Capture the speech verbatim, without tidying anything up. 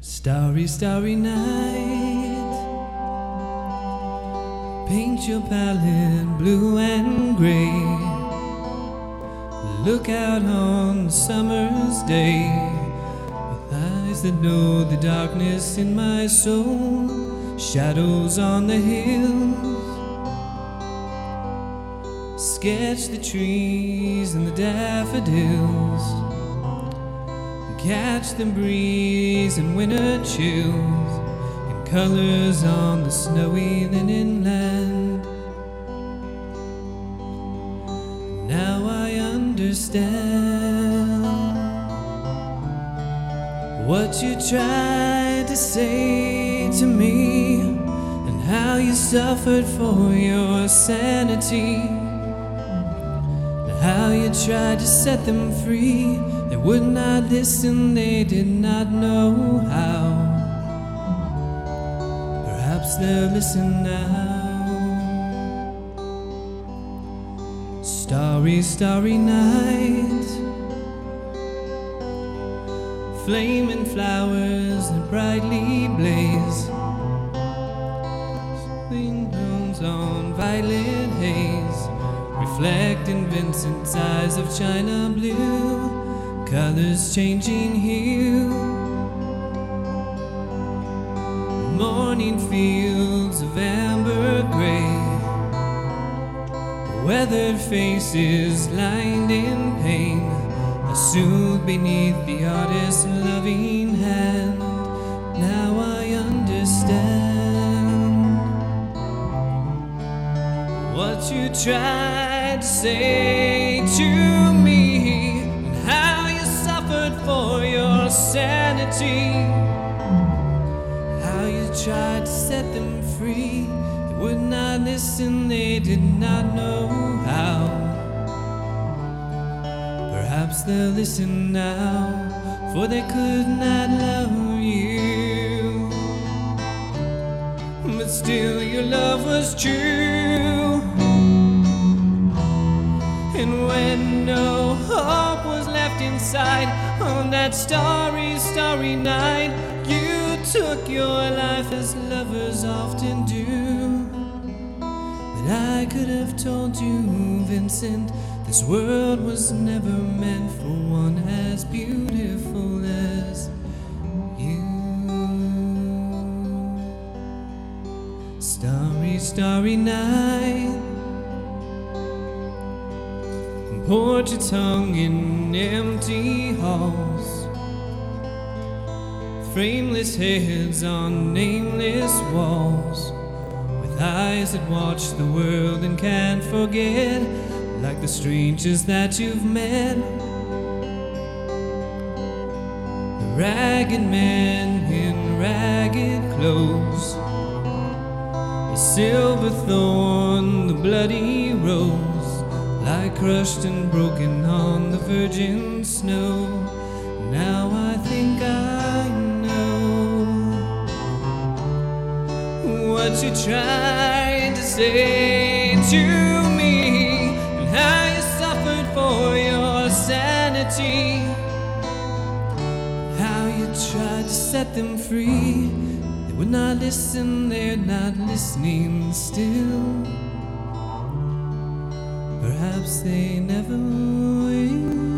Starry, starry night, paint your palette blue and gray. Look out on summer's day, with eyes that know the darkness in my soul. Shadows on the hills, sketch the trees and the daffodils. Catch the breeze and winter chills in colors on the snowy linen land. Now I understand what you tried to say to me, and how you suffered for your sanity, and how you tried to set them free. They would not listen, they did not know how. Perhaps they'll listen now. Starry, starry night, flaming flowers that brightly blaze. Swing blooms on violet haze, reflect in Vincent's eyes of china blue. Colors changing hue, morning fields of amber gray, weathered faces lined in pain, are soothed beneath the artist's loving hand. Now I understand what you tried to say to me, for your sanity, how you tried to set them free. They would not listen, they did not know how. Perhaps they'll listen now, for they could not love you, but still your love was true. And when no hope was left inside, on that starry, starry night, you took your life as lovers often do. But I could have told you, Vincent, this world was never meant for one as beautiful as you. Starry, starry night, portraits hung in empty halls, frameless heads on nameless walls, with eyes that watch the world and can't forget, like the strangers that you've met. The ragged men in ragged clothes, the silver thorn, the bloody rose, lie crushed and broken on the virgin snow. Now I think I know what you tried to say to me, and how you suffered for your sanity, how you tried to set them free. They would not listen, they're not listening still. Perhaps they never will.